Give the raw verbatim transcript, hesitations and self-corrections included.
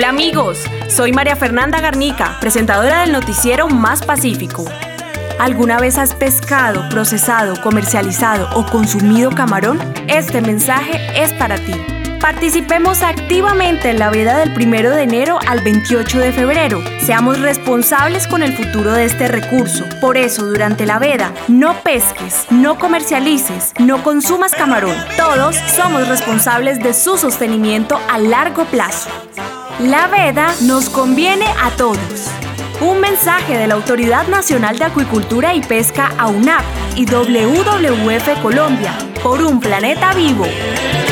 Hola amigos, soy María Fernanda Garnica, presentadora del noticiero Más Pacífico. ¿Alguna vez has pescado, procesado, comercializado o consumido camarón? Este mensaje es para ti. Participemos activamente en la veda del primero de enero al veintiocho de febrero. Seamos responsables con el futuro de este recurso. Por eso, durante la veda, no pesques, no comercialices, no consumas camarón. Todos somos responsables de su sostenimiento a largo plazo. La veda nos conviene a todos. Un mensaje de la Autoridad Nacional de Acuicultura y Pesca, AUNAP, y W W F Colombia, por un planeta vivo.